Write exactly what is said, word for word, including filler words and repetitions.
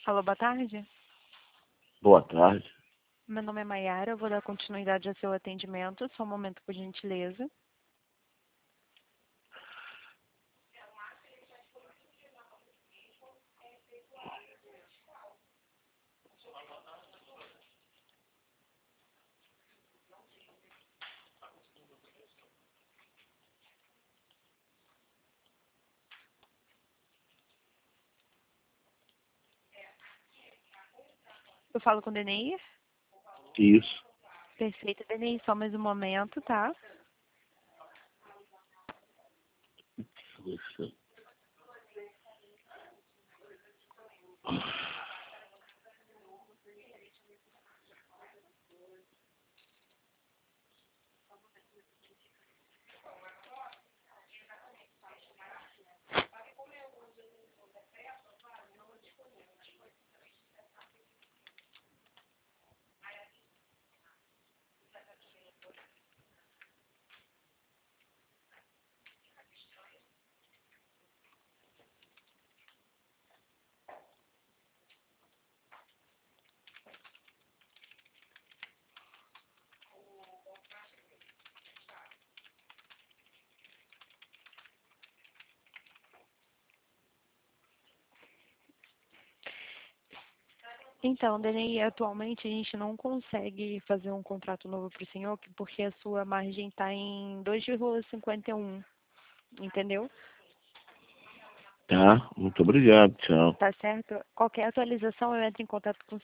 Alô, boa tarde. Boa tarde. Meu nome é Maiara, eu vou dar continuidade ao seu atendimento. Só um momento, por gentileza. Eu falo com o Denei? Isso. Perfeito, Denei. Só mais um momento, tá? Isso. Então, Denei, atualmente a gente não consegue fazer um contrato novo para o senhor, porque a sua margem está em dois vírgula cinquenta e um, entendeu? Tá, muito obrigado, tchau. Tá certo? Qualquer atualização eu entro em contato com